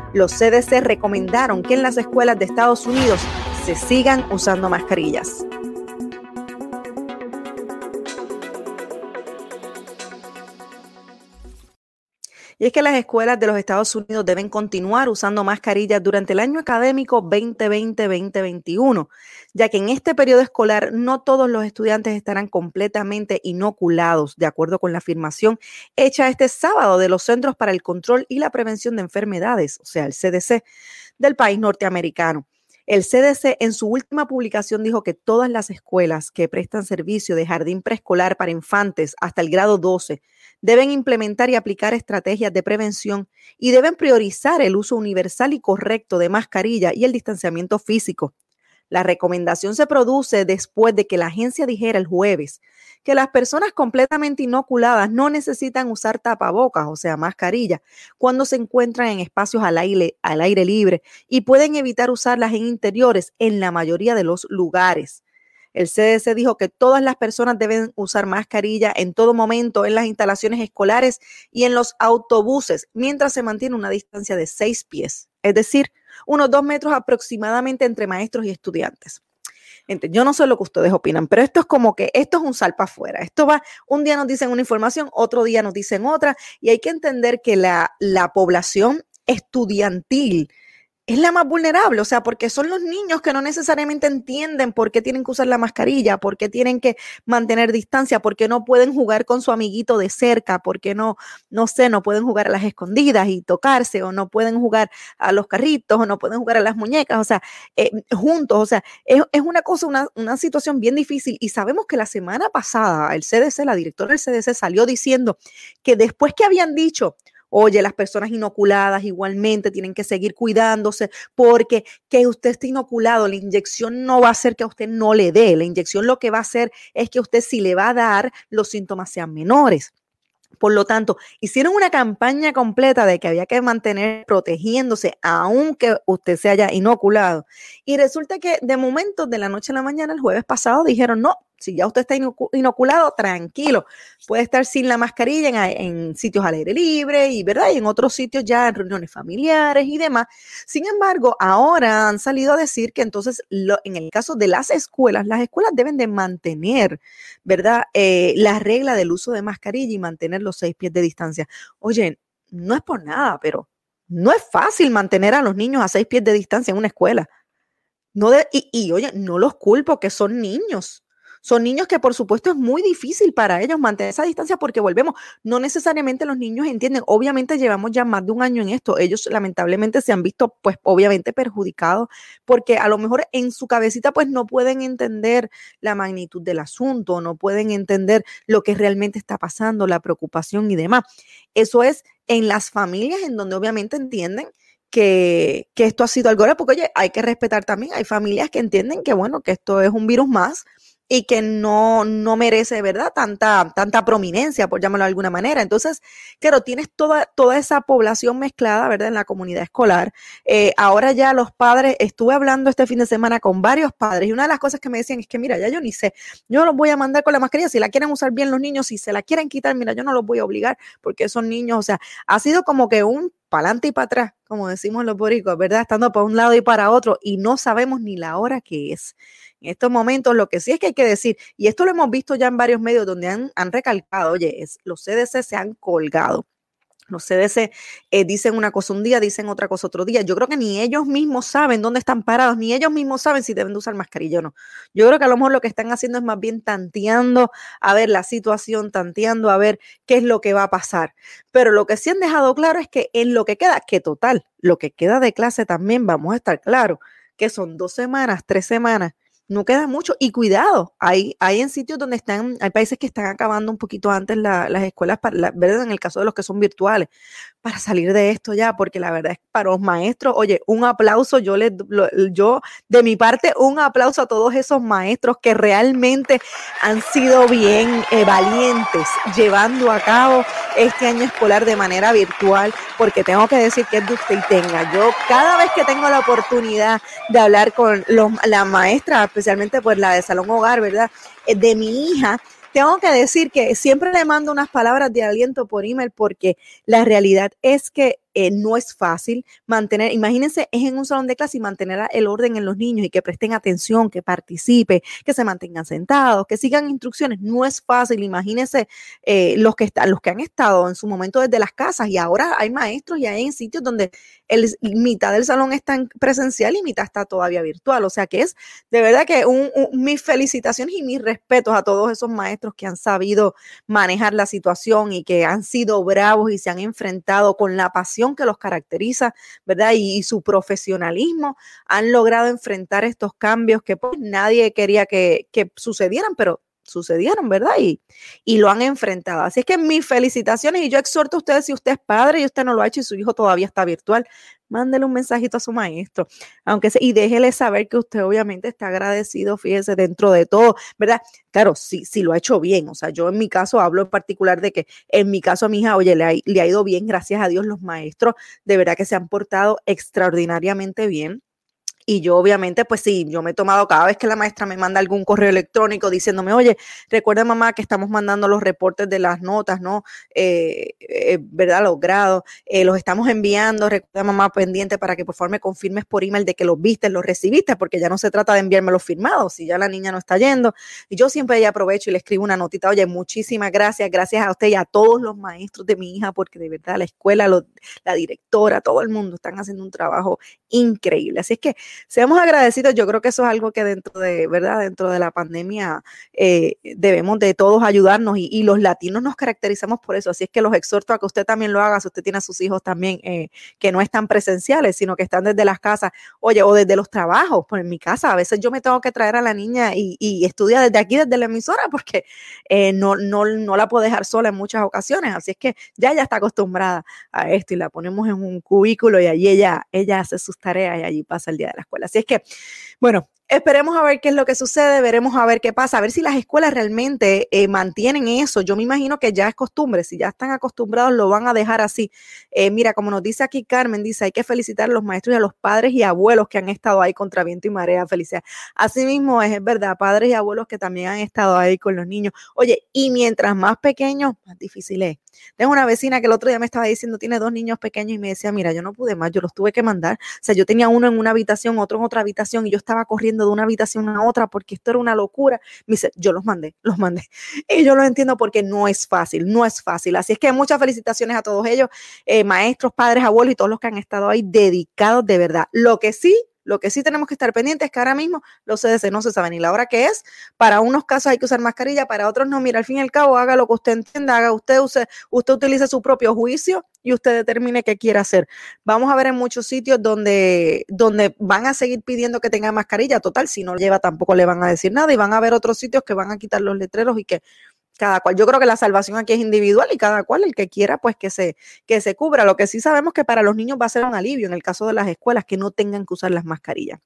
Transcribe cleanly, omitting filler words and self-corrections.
Los CDC recomendaron que en las escuelas de Estados Unidos se sigan usando mascarillas. Y es que las escuelas de los Estados Unidos deben continuar usando mascarillas durante el año académico 2020-2021, ya que en este periodo escolar no todos los estudiantes estarán completamente inoculados, de acuerdo con la afirmación hecha este sábado de los Centros para el Control y la Prevención de Enfermedades, o sea, el CDC, del país norteamericano. El CDC en su última publicación dijo que todas las escuelas que prestan servicio de jardín preescolar para infantes hasta el grado 12 deben implementar y aplicar estrategias de prevención y deben priorizar el uso universal y correcto de mascarilla y el distanciamiento físico. La recomendación se produce después de que la agencia dijera el jueves que las personas completamente inoculadas no necesitan usar tapabocas, o sea, mascarilla, cuando se encuentran en espacios al aire libre y pueden evitar usarlas en interiores en la mayoría de los lugares. El CDC dijo que todas las personas deben usar mascarilla en todo momento en las instalaciones escolares y en los autobuses, mientras se mantiene una distancia de 6 pies, es decir, unos 2 metros aproximadamente entre maestros y estudiantes. Yo no sé lo que ustedes opinan, pero esto es como que esto es un sal para afuera. Esto va, un día nos dicen una información, otro día nos dicen otra, y hay que entender que la población estudiantil es la más vulnerable, o sea, porque son los niños que no necesariamente entienden por qué tienen que usar la mascarilla, por qué tienen que mantener distancia, por qué no pueden jugar con su amiguito de cerca, por qué no pueden jugar a las escondidas y tocarse, o no pueden jugar a los carritos, o no pueden jugar a las muñecas, o sea, juntos, o sea, es una cosa, una situación bien difícil. Y sabemos que la semana pasada el CDC, la directora del CDC salió diciendo que después que habían dicho, oye, las personas inoculadas igualmente tienen que seguir cuidándose porque que usted esté inoculado, la inyección no va a hacer que a usted no le dé. La inyección lo que va a hacer es que usted, si le va a dar, los síntomas sean menores. Por lo tanto, hicieron una campaña completa de que había que mantener protegiéndose aunque usted se haya inoculado. Y resulta que de momento, de la noche a la mañana, el jueves pasado, dijeron no. Si ya usted está inoculado, tranquilo, puede estar sin la mascarilla en sitios al aire libre y, ¿verdad? Y en otros sitios ya en reuniones familiares y demás. Sin embargo, ahora han salido a decir que entonces en el caso de las escuelas deben de mantener, ¿verdad? La regla del uso de mascarilla y mantener los 6 pies de distancia. Oye, no es por nada, pero no es fácil mantener a los niños a 6 pies de distancia en una escuela. Oye, no los culpo, que son niños. Son niños que, por supuesto, es muy difícil para ellos mantener esa distancia porque volvemos, no necesariamente los niños entienden. Obviamente llevamos ya más de un año en esto. Ellos lamentablemente se han visto, pues, obviamente perjudicados porque a lo mejor en su cabecita, pues, no pueden entender la magnitud del asunto, no pueden entender lo que realmente está pasando, la preocupación y demás. Eso es en las familias en donde obviamente entienden que esto ha sido algo grave, porque, oye, hay que respetar también. Hay familias que entienden que, bueno, que esto es un virus más y que no merece, ¿verdad?, tanta prominencia, por llamarlo de alguna manera. Entonces, claro, tienes toda esa población mezclada, ¿verdad?, en la comunidad escolar. Ahora ya los padres, estuve hablando este fin de semana con varios padres y una de las cosas que me decían es que, mira, ya yo ni sé, yo los voy a mandar con la mascarilla, si la quieren usar bien los niños, si se la quieren quitar, mira, yo no los voy a obligar porque son niños, o sea, ha sido como que un para adelante y para atrás, como decimos los boricuas, ¿verdad?, estando para un lado y para otro y no sabemos ni la hora que es. En estos momentos, lo que sí es que hay que decir, y esto lo hemos visto ya en varios medios donde han recalcado, oye, los CDC se han colgado. Los CDC dicen una cosa un día, dicen otra cosa otro día. Yo creo que ni ellos mismos saben dónde están parados, ni ellos mismos saben si deben de usar mascarilla o no. Yo creo que a lo mejor lo que están haciendo es más bien tanteando a ver la situación, tanteando a ver qué es lo que va a pasar. Pero lo que sí han dejado claro es que en lo que queda, que total, lo que queda de clase también vamos a estar claros, que son 2 semanas, 3 semanas, no queda mucho. Y cuidado, hay en sitios donde hay países que están acabando un poquito antes las escuelas, ¿verdad?, en el caso de los que son virtuales, para salir de esto ya, porque la verdad es que para los maestros, oye, un aplauso, yo de mi parte, un aplauso a todos esos maestros que realmente han sido bien valientes llevando a cabo este año escolar de manera virtual, porque tengo que decir que es de usted y tenga. Yo cada vez que tengo la oportunidad de hablar con la maestra, especialmente pues la de Salón Hogar, ¿verdad?, de mi hija, tengo que decir que siempre le mando unas palabras de aliento por email porque la realidad es que no es fácil mantener, imagínense, es en un salón de clase y mantener el orden en los niños y que presten atención, que participen, que se mantengan sentados, que sigan instrucciones, no es fácil. Imagínense los que han estado en su momento desde las casas y ahora hay maestros y hay en sitios donde mitad del salón está en presencial y mitad está todavía virtual. O sea que es de verdad que mis felicitaciones y mis respetos a todos esos maestros que han sabido manejar la situación y que han sido bravos y se han enfrentado con la pasión que los caracteriza, ¿verdad? Y su profesionalismo, han logrado enfrentar estos cambios que pues nadie quería que sucedieran, pero sucedieron, ¿verdad? Y lo han enfrentado. Así es que mis felicitaciones y yo exhorto a ustedes, si usted es padre y usted no lo ha hecho y su hijo todavía está virtual, mándele un mensajito a su maestro, y déjele saber que usted obviamente está agradecido, fíjese, dentro de todo, ¿verdad? Claro, sí lo ha hecho bien. O sea, yo en mi caso hablo en particular de que en mi caso a mi hija, oye, le ha ido bien, gracias a Dios, los maestros de verdad que se han portado extraordinariamente bien. Y yo obviamente, pues sí, yo me he tomado cada vez que la maestra me manda algún correo electrónico diciéndome, oye, recuerda mamá que estamos mandando los reportes de las notas, ¿no? ¿Verdad? Los grados, los estamos enviando, recuerda mamá pendiente para que por favor me confirmes por email de que los viste, los recibiste, porque ya no se trata de enviarme los firmados, si ya la niña no está yendo. Y yo siempre ya aprovecho y le escribo una notita, oye, muchísimas gracias a usted y a todos los maestros de mi hija, porque de verdad la escuela, la directora, todo el mundo están haciendo un trabajo increíble. Así es que seamos agradecidos. Yo creo que eso es algo que dentro de la pandemia debemos de todos ayudarnos y los latinos nos caracterizamos por eso. Así es que los exhorto a que usted también lo haga, si usted tiene a sus hijos también que no están presenciales, sino que están desde las casas, oye, o desde los trabajos. Pues en mi casa a veces yo me tengo que traer a la niña y estudia desde aquí, desde la emisora, porque no la puedo dejar sola en muchas ocasiones. Así es que ya ella está acostumbrada a esto y la ponemos en un cubículo y allí ella hace sus tareas y allí pasa el día de la escuela. Así es que, bueno, esperemos a ver qué es lo que sucede, veremos a ver qué pasa, a ver si las escuelas realmente mantienen eso. Yo me imagino que ya es costumbre, si ya están acostumbrados lo van a dejar así. Mira, como nos dice aquí Carmen, dice, hay que felicitar a los maestros y a los padres y abuelos que han estado ahí contra viento y marea, felicidad. Así mismo es verdad, padres y abuelos que también han estado ahí con los niños. Oye, y mientras más pequeños, más difícil es. Tengo una vecina que el otro día me estaba diciendo, tiene 2 niños pequeños y me decía, mira, yo no pude más, yo los tuve que mandar. O sea, yo tenía uno en una habitación, otro en otra habitación y yo estaba corriendo de una habitación a otra porque esto era una locura. Me dice, yo los mandé. Y yo lo entiendo porque no es fácil. Así es que muchas felicitaciones a todos ellos, maestros, padres, abuelos y todos los que han estado ahí dedicados de verdad. Lo que sí tenemos que estar pendientes es que ahora mismo los CDC no se sabe ni la hora que es. Para unos casos hay que usar mascarilla, para otros no. Mira, al fin y al cabo, haga lo que usted entienda, usted utilice su propio juicio y usted determine qué quiere hacer. Vamos a ver en muchos sitios donde van a seguir pidiendo que tenga mascarilla. Total, si no lleva tampoco le van a decir nada y van a haber otros sitios que van a quitar los letreros y que cada cual, yo creo que la salvación aquí es individual y cada cual, el que quiera, pues que se cubra. Lo que sí sabemos que para los niños va a ser un alivio en el caso de las escuelas que no tengan que usar las mascarillas.